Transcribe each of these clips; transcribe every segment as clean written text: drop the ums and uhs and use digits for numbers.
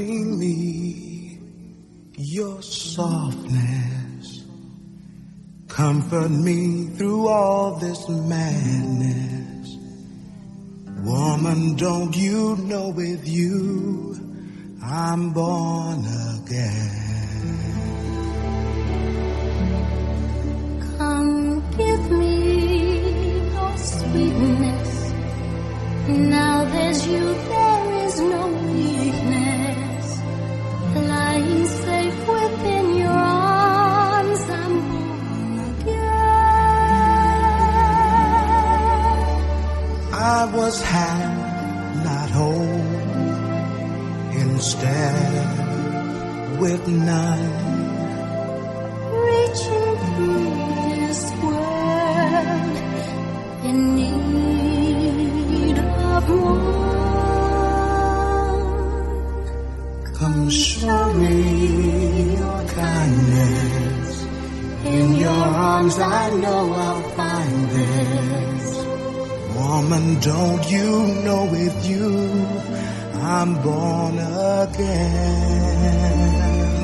bring me your softness. Comfort me through all this madness. Woman, don't you know with you I'm born again? Come give me your sweetness. Now there's you, there is no weakness. Lying safe within your arms, I'm born again. I was half, not whole. Instead, with none, reaching through this world in need of one. come show me your kindness. In your arms I know I'll find this. Woman, don't you know with you I'm born again?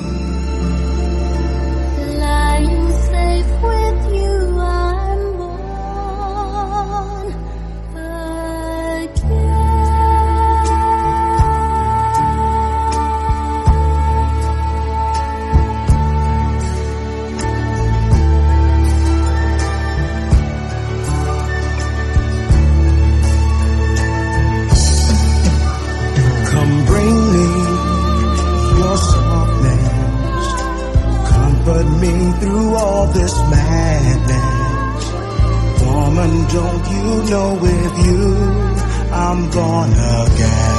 Lying safe with you, I'm born again. Come bring me your softness. Comfort me through all this madness. Woman, don't you know with you I'm born again?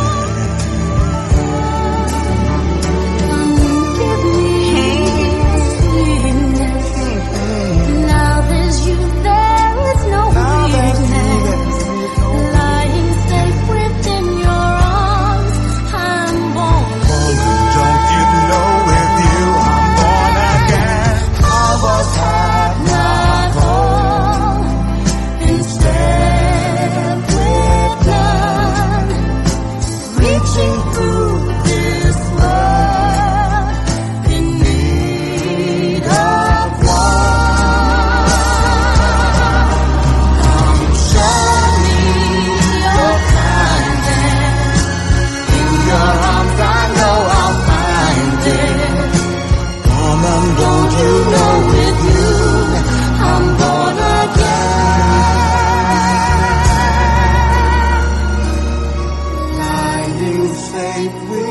Give me sweetness. Now there's you, there is no weakness. Lying safe within your arms, I'm born Woman, don't you know with you I'm born again? I was half, not whole. Instead with none, reaching through this world in need of one. Come show me your kindness. In your arms I know I'll find it. woman, don't you know With you, I'm born again. lying safe with